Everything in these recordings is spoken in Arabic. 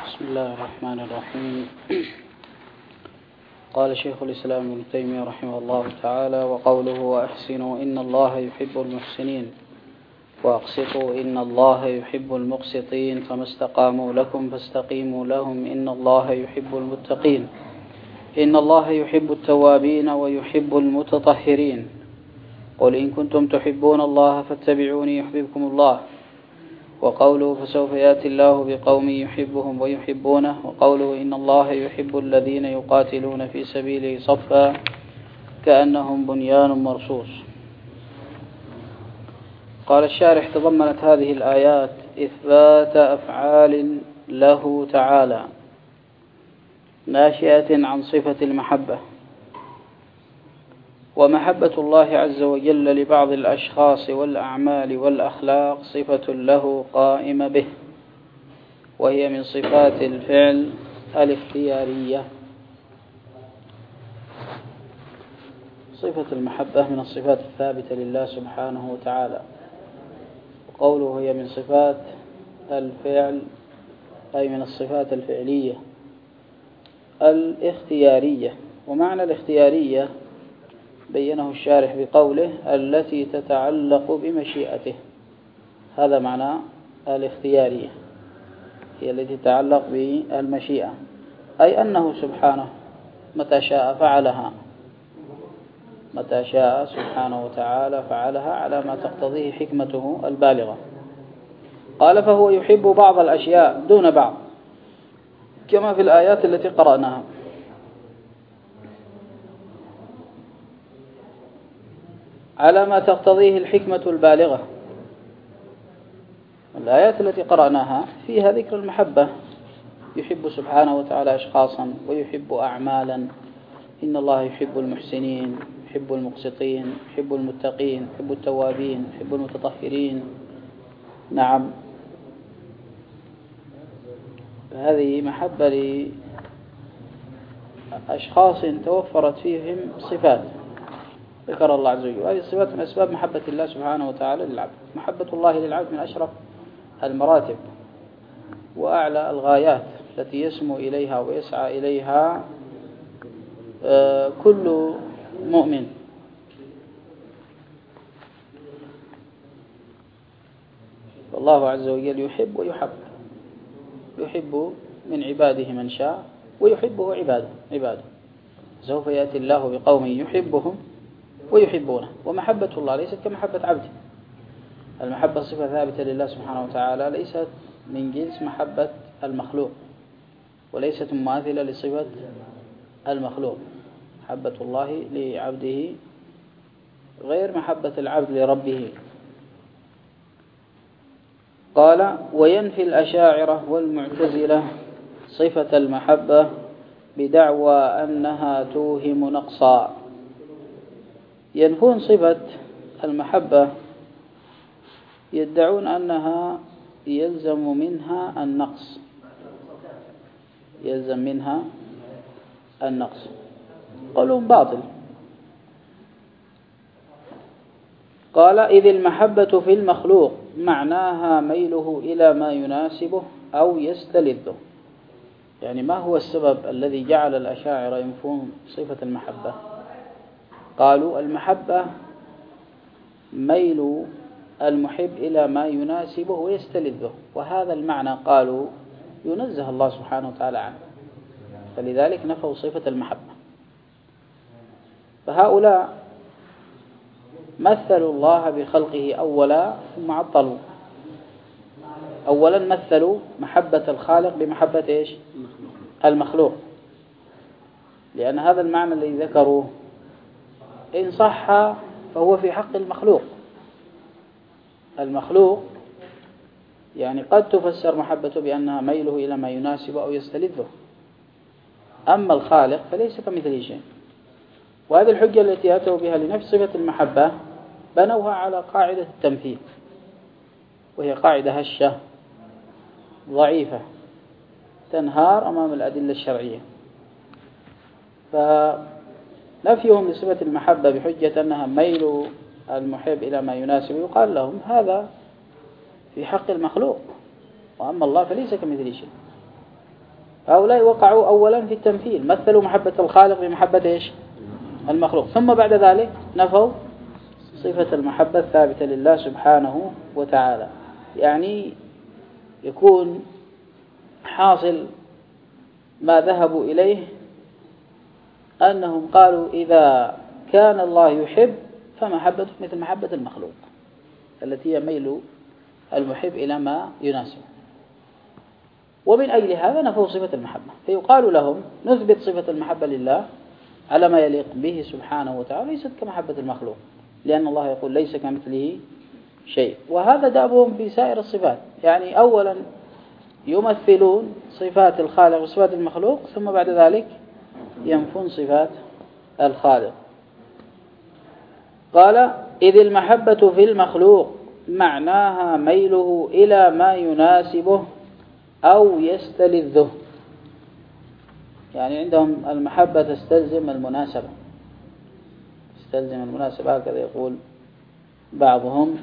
بسم الله الرحمن الرحيم. قال شيخ الإسلام ابن تيمية رحمه الله تعالى: وقوله وأحسنوا إن الله يحب المحسنين وأقسطوا إن الله يحب المقسطين فما استقاموا لكم فاستقيموا لهم إن الله يحب المتقين إن الله يحب التوابين ويحب المتطهرين قل إن كنتم تحبون الله فاتبعوني يحببكم الله. وقوله فسوف يأتي الله بقوم يحبهم ويحبونه وقوله إن الله يحب الذين يقاتلون في سبيله صفا كأنهم بنيان مرصوص. قال الشارح: تضمنت هذه الآيات إثبات أفعال له تعالى ناشئة عن صفة المحبة، ومحبة الله عز وجل لبعض الأشخاص والأعمال والأخلاق صفة له قائمة به، وهي من صفات الفعل الاختيارية. صفة المحبة من الصفات الثابتة لله سبحانه وتعالى، وقوله هي من صفات الفعل أي من الصفات الفعلية الاختيارية. ومعنى الاختيارية بينه الشارح بقوله التي تتعلق بمشيئته. هذا معنى الاختيارية، هي التي تتعلق بالمشيئة، أي أنه سبحانه متى شاء فعلها، متى شاء سبحانه وتعالى فعلها على ما تقتضيه حكمته البالغة. قال فهو يحب بعض الأشياء دون بعض كما في الآيات التي قرأناها، على ما تقتضيه الحكمة البالغة. الآيات التي قرأناها فيها ذكر المحبة، يحب سبحانه وتعالى أشخاصا ويحب أعمالا. إن الله يحب المحسنين، يحب المقسطين، يحب المتقين، يحب التوابين، يحب المتطهرين. نعم، هذه محبة لأشخاص توفرت فيهم صفات ذكر الله عز وجل، وهذه الصفات من أسباب محبة الله سبحانه وتعالى للعبد. محبة الله للعبد من أشرف المراتب وأعلى الغايات التي يسمو إليها ويسعى إليها كل مؤمن. والله عز وجل يحب ويحب، يحب من عباده من شاء ويحبه عباده. سوف يأتي الله بقوم يحبهم ويحبونه. ومحبة الله ليست كمحبة عبده. المحبة صفة ثابتة لله سبحانه وتعالى، ليست من جنس محبة المخلوق، وليست مماثلة لصفة المخلوق. محبة الله لعبده غير محبة العبد لربه. قال وينفي الأشاعرة والمعتزلة صفة المحبة بدعوى أنها توهم نقصا. ينفون صفة المحبة، يدعون أنها يلزم منها النقص، يلزم منها النقص. قولهم باطل. قال إذ المحبة في المخلوق معناها ميله إلى ما يناسبه أو يستلذه. يعني ما هو السبب الذي جعل الأشاعرة ينفون صفة المحبة؟ قالوا المحبة ميل المحب إلى ما يناسبه ويستلذه، وهذا المعنى قالوا ينزه الله سبحانه وتعالى عنه، فلذلك نفوا صفة المحبة. فهؤلاء مثلوا الله بخلقه أولا ثم عطلوا. أولا مثلوا محبة الخالق بمحبة إيش؟ المخلوق، لأن هذا المعنى الذي ذكروه إن صح فهو في حق المخلوق. المخلوق يعني قد تفسر محبته بأنها ميله إلى ما يناسب أو يستلذه، أما الخالق فليس كمثله شيء. وهذه الحجة التي أتوا بها لنفس صفة المحبة بنوها على قاعدة التمثيل، وهي قاعدة هشة ضعيفة تنهار أمام الأدلة الشرعية. فنفيهم لصفة المحبة بحجة أنها ميل المحب إلى ما يناسب يقال لهم هذا في حق المخلوق، وأما الله فليس كمثله شيء. هؤلاء وقعوا أولا في التمثيل، مثلوا محبة الخالق بمحبة إيش؟ المخلوق، ثم بعد ذلك نفوا صفة المحبة الثابتة لله سبحانه وتعالى. يعني يكون حاصل ما ذهبوا إليه أنهم قالوا إذا كان الله يحب فمحبته مثل محبة المخلوق التي هي ميل المحب إلى ما يناسبه، ومن أجل هذا نفوا صفة المحبة. فيقال لهم نثبت صفة المحبة لله على ما يليق به سبحانه وتعالى، ليست كمحبة المخلوق، لأن الله يقول ليس كمثله شيء. وهذا دابهم في سائر الصفات، يعني أولا يمثلون صفات الخالق وصفات المخلوق، ثم بعد ذلك ينفون صفات الخالق. قال إذ المحبة في المخلوق معناها ميله إلى ما يناسبه أو يستلذه. يعني عندهم المحبة تستلزم المناسبة، تستلزم المناسبة، هكذا يقول بعضهم.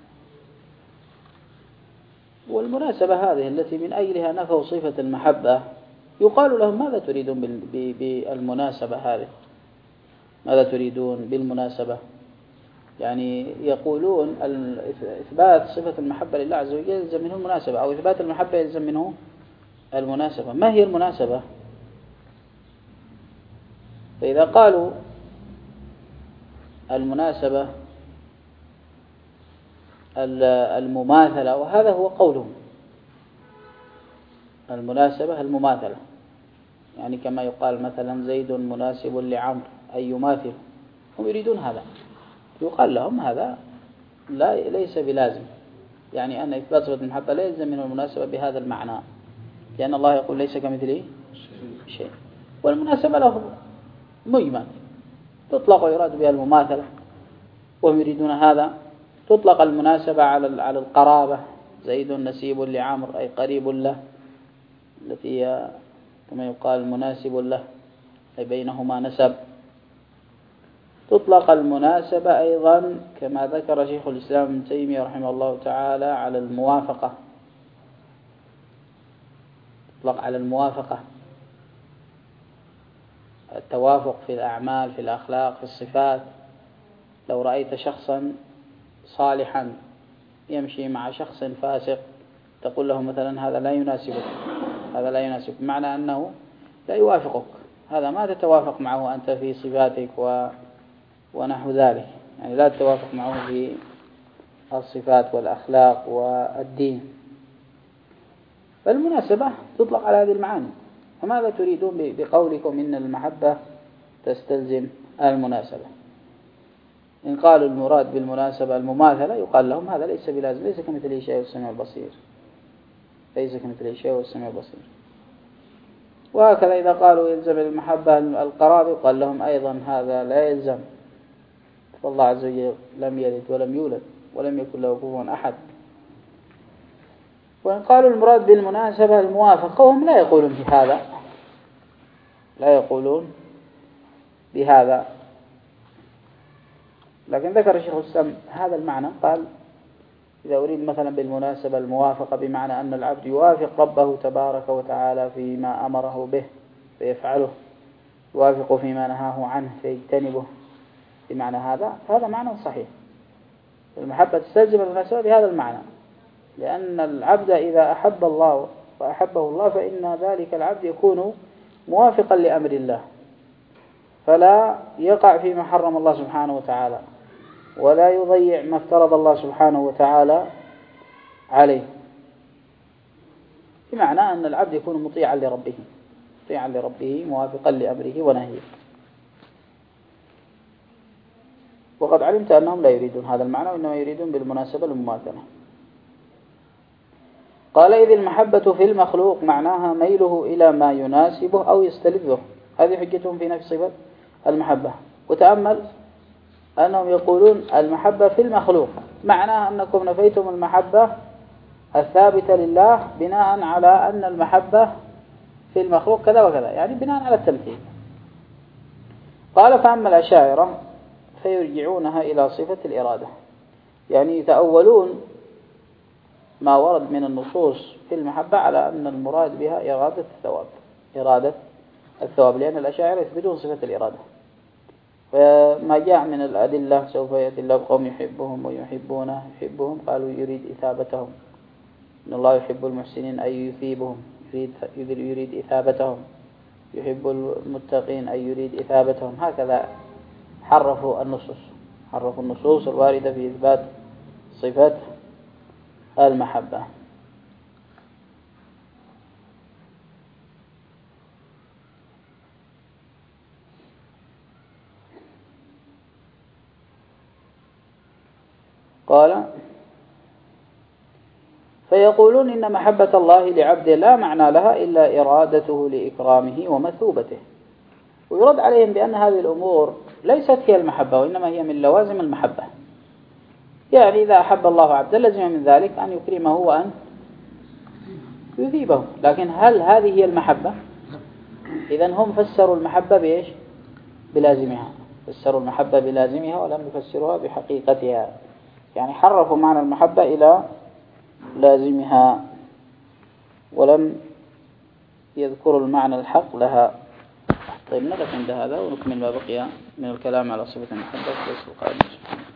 والمناسبة هذه التي من أجلها نفوا صفة المحبة، يقال لهم ماذا تريدون بالمناسبة هذه؟ ماذا تريدون بالمناسبة؟ يعني يقولون إثبات صفة المحبة لله عز وجل يلزم منه المناسبة، أو إثبات المحبة يلزم منه المناسبة. ما هي المناسبة؟ فإذا قالوا المناسبة المماثلة، وهذا هو قولهم، المناسبة المماثلة، يعني كما يقال مثلا زيد مناسب لعمرو أي يماثل، هم يريدون هذا. يقال لهم هذا ليس بلازم، يعني أن إثبات صفة المحبة لا يلزم من المناسبة بهذا المعنى، لأن الله يقول ليس كمثله شيء. والمناسبة له مجمل، تطلق ويراد بها المماثلة، وهم يريدون هذا. تطلق المناسبة على القرابة، زيد نسيب لعمر أي قريب له، التي هي كما يقال مناسب له أي بينهما نسب. تطلق المناسبة أيضا كما ذكر شيخ الإسلام ابن تيمية رحمه الله تعالى على الموافقة، تطلق على الموافقة، التوافق في الأعمال، في الأخلاق، في الصفات. لو رأيت شخصا صالحا يمشي مع شخص فاسق تقول له مثلا هذا لا يناسبك، هذا لا يناسبك، معنى أنه لا يوافقك، هذا ما تتوافق معه أنت في صفاتك ونحو ذلك، يعني لا تتوافق معه في الصفات والأخلاق والدين. فالمناسبة تطلق على هذه المعاني. فماذا تريدون بقولكم إن المحبة تستلزم المناسبة؟ إن قالوا المراد بالمناسبة المماثلة يقال لهم هذا ليس بلازم، ليس كمثله شيء والسميع البصير، ليس كمثله شيء والسميع البصير. وهكذا إذا قالوا يلزم المحبة القرابة يقال لهم أيضا هذا لا يلزم، فالله عز وجل لم يلد ولم يولد ولم يكن له كفوا أحد. وإن قالوا المراد بالمناسبة الموافقة وهم لا يقولون بهذا، لا يقولون بهذا، لكن ذكر الشيخ الإسلام هذا المعنى، قال إذا أريد مثلا بالمناسبة الموافقة بمعنى أن العبد يوافق ربه تبارك وتعالى فيما أمره به فيفعله، يوافق فيما نهاه عنه فيجتنبه، بمعنى هذا، فهذا معنى صحيح. المحبة تستلزم المناسبة بهذا المعنى، لأن العبد إذا أحب الله وأحبه الله فإن ذلك العبد يكون موافقا لأمر الله، فلا يقع فيما حرم الله سبحانه وتعالى، ولا يضيع ما افترض الله سبحانه وتعالى عليه، بمعنى أن العبد يكون مطيعا لربه، مطيعا لربه موافقا لأمره ونهيه. وقد علمت أنهم لا يريدون هذا المعنى، وإنما يريدون بالمناسبة المماثلة. قال إذ المحبة في المخلوق معناها ميله إلى ما يناسبه أو يستلذه. هذه حجتهم في نفي صفة المحبة. وتأمل أنهم يقولون المحبة في المخلوق، معناها أنكم نفيتم المحبة الثابتة لله بناء على أن المحبة في المخلوق كذا وكذا، يعني بناء على التمثيل. قال فأما الأشاعرة فيرجعونها إلى صفة الإرادة، يعني يتأولون ما ورد من النصوص في المحبة على أن المراد بها إرادة الثواب، إرادة الثواب، لأن الأشاعرة يثبتون صفة الإرادة. فما جاء من الأدلة سوف يأتي الله بقوم يحبهم ويحبونه يحبهم، قالوا يريد إثابتهم، إن الله يحب المحسنين أي يثيبهم، يريد إثابتهم، يحب المتقين أي يريد إثابتهم. هكذا حرفوا النصوص الواردة في إثبات صفة المحبة. قال فيقولون إن محبة الله لعبده لا معنى لها إلا إرادته لإكرامه ومثوبته، ويرد عليهم بأن هذه الأمور ليست هي المحبة، وإنما هي من لوازم المحبة. يعني إذا أحب الله عبدا لزم من ذلك أن يكرمه وأن يثيبه، لكن هل هذه هي المحبة؟ إذن هم فسروا المحبة بإيش؟ بلازمها، فسروا المحبة بلازمها ولم يفسروها بحقيقتها، يعني حرفوا معنى المحبة إلى لازمها ولم يذكروا المعنى الحق لها. طيب نقف عند هذا ونكمل ما بقي من الكلام على صفة المحبة في الدرس القادم.